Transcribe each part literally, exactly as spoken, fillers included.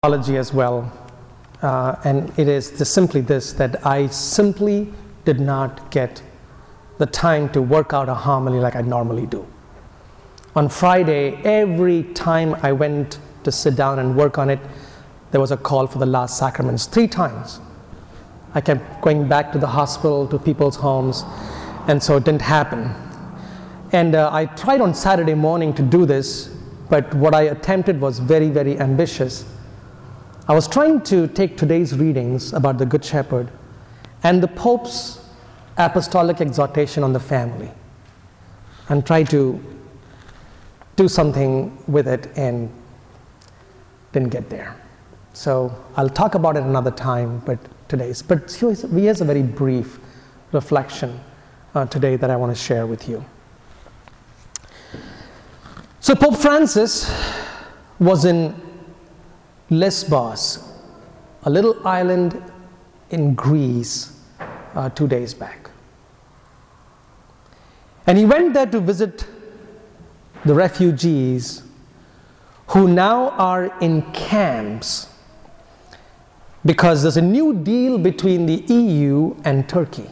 Apology as well, uh, and it is just simply this, that I simply did not get the time to work out a homily like I normally do. On Friday, every time I went to sit down and work on it, there was a call for the last sacraments three times. I kept going back to the hospital, to people's homes, and so it didn't happen. And uh, I tried on Saturday morning to do this, but what I attempted was very, very ambitious. I was trying to take today's readings about the Good Shepherd and the Pope's apostolic exhortation on the family and try to do something with it, and didn't get there. So I'll talk about it another time, but today's. But here's, here's a very brief reflection uh, today that I want to share with you. So Pope Francis was in Lesbos, a little island in Greece, uh, two days back. And he went there to visit the refugees who now are in camps because there's a new deal between the E U and Turkey.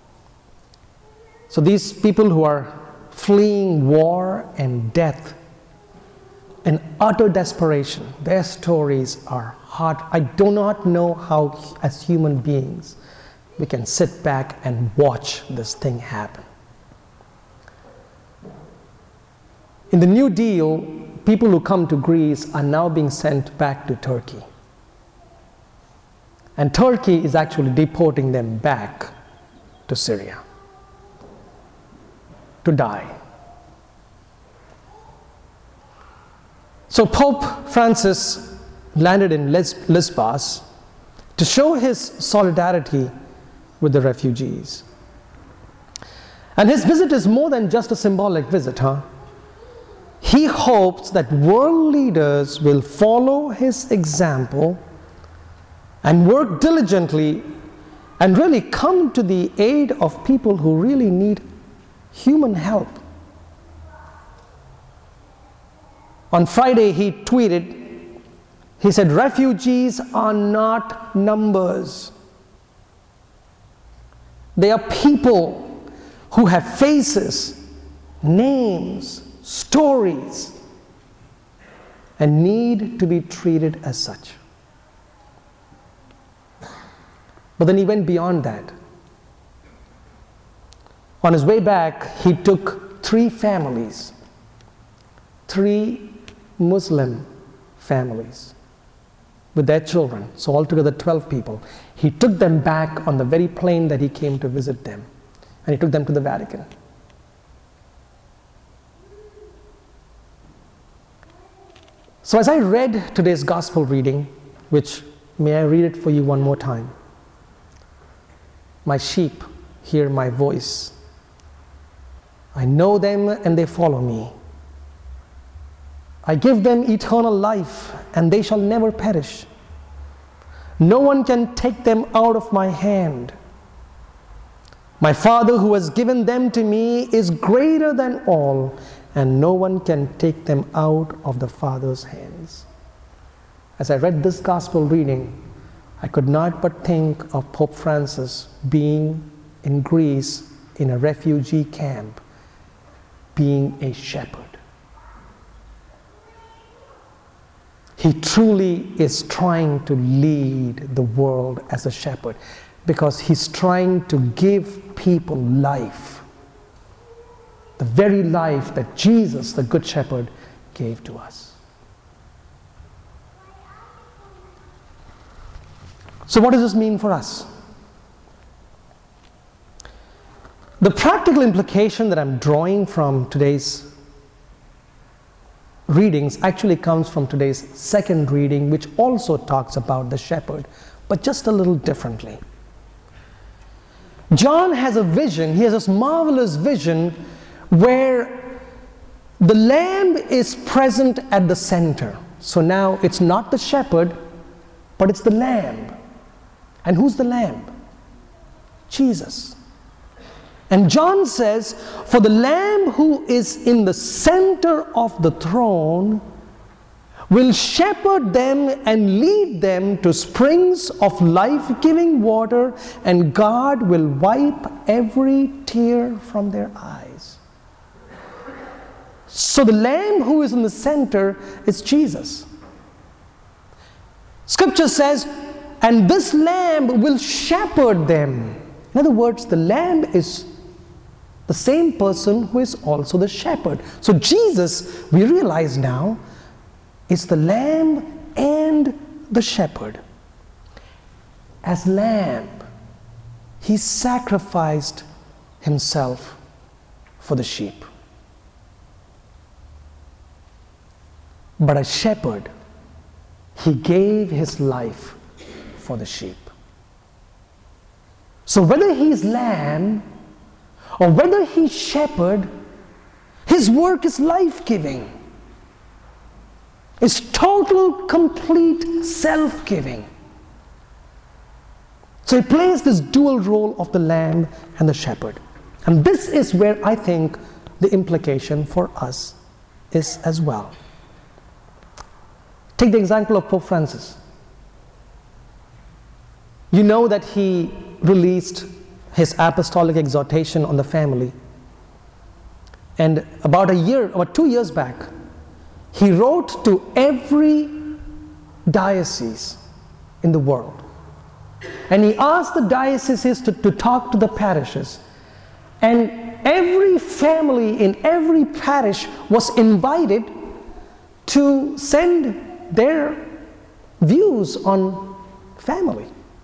So these people who are fleeing war and death and utter desperation, their stories are hard. I do not know how, as human beings, we can sit back and watch this thing happen. In the New Deal, people who come to Greece are now being sent back to Turkey. And Turkey is actually deporting them back to Syria to die. So Pope Francis landed in Les- Lesbos to show his solidarity with the refugees. And his visit is more than just a symbolic visit, huh? He hopes that world leaders will follow his example and work diligently and really come to the aid of people who really need human help. On Friday, he tweeted, he said, "Refugees are not numbers. They are people who have faces, names, stories, and need to be treated as such." But then he went beyond that. On his way back, he took three families, three Muslim families with their children, so altogether twelve people. He took them back on the very plane that he came to visit them, and he took them to the Vatican. So as I read today's gospel reading, which may I read it for you one more time? "My sheep hear my voice. I know them and they follow me. I give them eternal life and they shall never perish. No one can take them out of my hand. My Father who has given them to me is greater than all, and no one can take them out of the Father's hands." As I read this gospel reading, I could not but think of Pope Francis being in Greece in a refugee camp, being a shepherd. He truly is trying to lead the world as a shepherd because he's trying to give people life. The very life that Jesus, the Good Shepherd, gave to us. So what does this mean for us? The practical implication that I'm drawing from today's readings actually comes from today's second reading, which also talks about the shepherd, but just a little differently. John has a vision, he has this marvelous vision where the lamb is present at the center. So now it's not the shepherd, but it's the lamb. And who's the lamb? Jesus. And John says, "For the lamb who is in the center of the throne will shepherd them and lead them to springs of life-giving water, and God will wipe every tear from their eyes. So the Lamb who is in the center is Jesus. Scripture says, and this Lamb will shepherd them. In other words, the Lamb is the same person who is also the shepherd. So Jesus, we realize now, is the Lamb and the shepherd. As Lamb, he sacrificed himself for the sheep. But as shepherd, he gave his life for the sheep. So whether he's lamb or whether he's shepherd, his work is life-giving. It's total, complete self-giving. So he plays this dual role of the lamb and the shepherd. And this is where I think the implication for us is as well. Take the example of Pope Francis. You know that he released his apostolic exhortation on the family. And about a year, about two years back, he wrote to every diocese in the world. And he asked the dioceses to, to talk to the parishes. And every family in every parish was invited to send their views on family.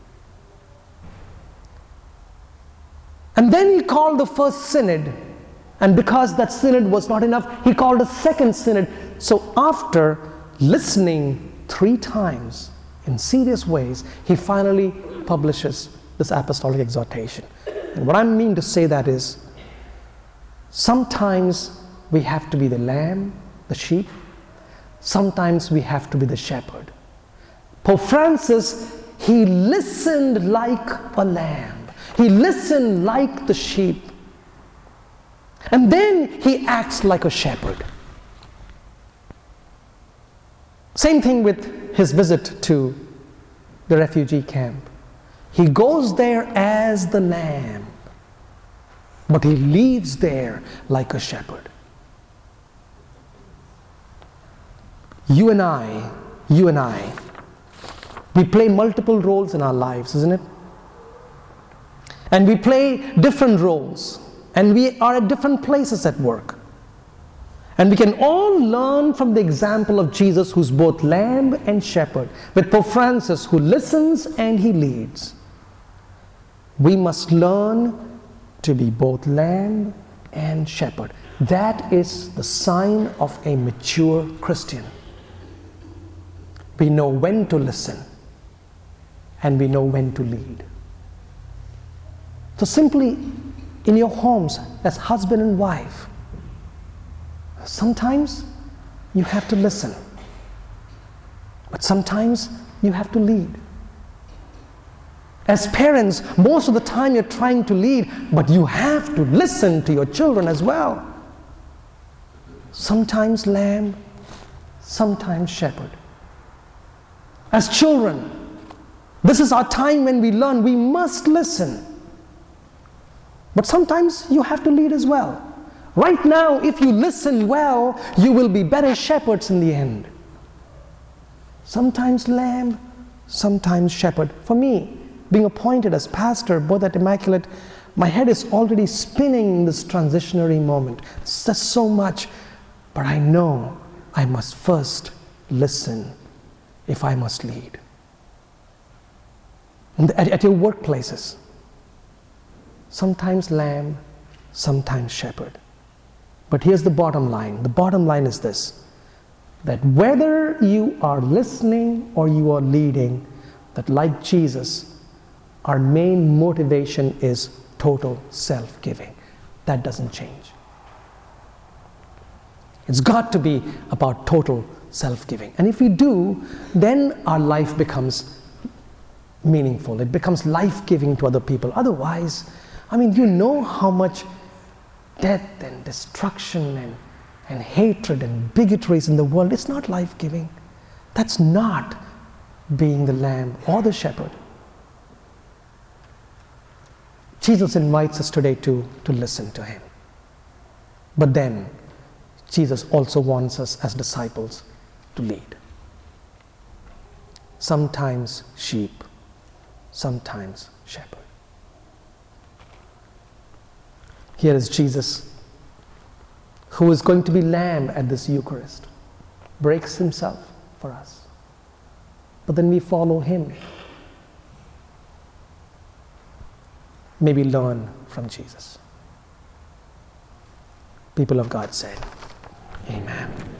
And then he called the first synod, and because that synod was not enough, he called a second synod. So after listening three times in serious ways, he finally publishes this apostolic exhortation. And what I mean to say that is, sometimes we have to be the lamb, the sheep. Sometimes we have to be the shepherd. Pope Francis, he listened like a lamb. He listened like the sheep. And then he acts like a shepherd. Same thing with his visit to the refugee camp. He goes there as the lamb, but he leaves there like a shepherd. You and I, you and I, we play multiple roles in our lives, isn't it? And we play different roles, and we are at different places at work. And we can all learn from the example of Jesus, who's both lamb and shepherd, with Pope Francis, who listens and he leads. We must learn to be both lamb and shepherd. That is the sign of a mature Christian. We know when to listen, and we know when to lead. So simply, in your homes, as husband and wife, sometimes you have to listen, but sometimes you have to lead. As parents, most of the time you're trying to lead, but you have to listen to your children as well. Sometimes lamb, sometimes shepherd. As children, this is our time when we learn we must listen. But sometimes you have to lead as well. Right now, if you listen well, you will be better shepherds in the end. Sometimes lamb, sometimes shepherd. For me, being appointed as pastor, both at Immaculate, my head is already spinning in this transitionary moment. It's just so much. But I know I must first listen if I must lead. And at, at your workplaces, sometimes lamb, sometimes shepherd. But here's the bottom line. The bottom line is this, that whether you are listening or you are leading, that like Jesus, our main motivation is total self-giving. That doesn't change. It's got to be about total self-giving. And if we do, then our life becomes meaningful. It becomes life-giving to other people. Otherwise, I mean, you know how much death and destruction and, and hatred and bigotry is in the world. It's not life-giving. That's not being the lamb or the shepherd. Jesus invites us today to, to listen to him. But then, Jesus also wants us as disciples to lead. Sometimes sheep, sometimes shepherd. Here is Jesus, who is going to be lamb at this Eucharist, breaks himself for us. But then we follow him. May we learn from Jesus. People of God said, Amen.